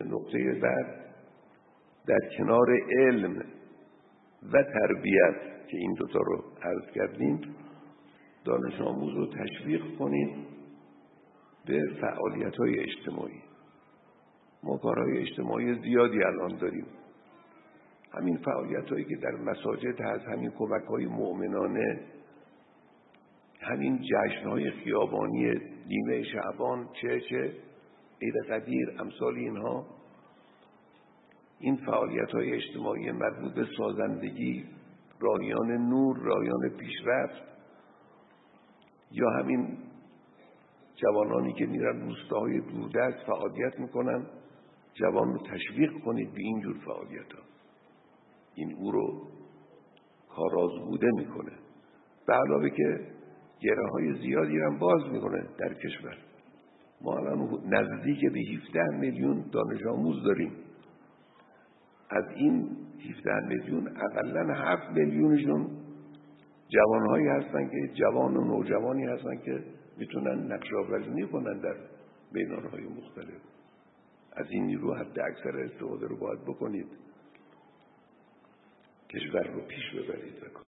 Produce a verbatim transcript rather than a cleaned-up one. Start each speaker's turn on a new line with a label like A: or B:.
A: نقطه بعد در کنار علم و تربیت که این دوتا رو عرض کردیم، دانش آموز رو تشویق کنیم به فعالیت‌های اجتماعی. ما کارهای اجتماعی زیادی الان داریم. همین فعالیت‌هایی که در مساجد هست، همین کمک‌های مؤمنانه، همین جشن‌های خیابانی نیمه شعبان، چه چه عید قدیر، امثال اینها، این فعالیت‌های اجتماعی مربوط به سازندگی، راهیان نور، راهیان پیشرفت، یا همین جوانانی که میرن روستاهای دوردست فعالیت میکنن، جوان رو تشویق کنید به اینجور فعالیت‌ها. این او رو کارآزموده میکنه. به علاوه که گره های زیادی هم باز میکنه در کشور. ما الان نزدیک به هفده میلیون دانش آموز داریم. از این هفده میلیون اقلاً هفت میلیونشون جوانهایی هستن که جوان و نوجوانی هستن که میتونن نقش آفرینی کنن در میدانهای مختلف. از این نیرو حد اکثر استفاده رو باید بکنید، کشور رو پیش ببرید.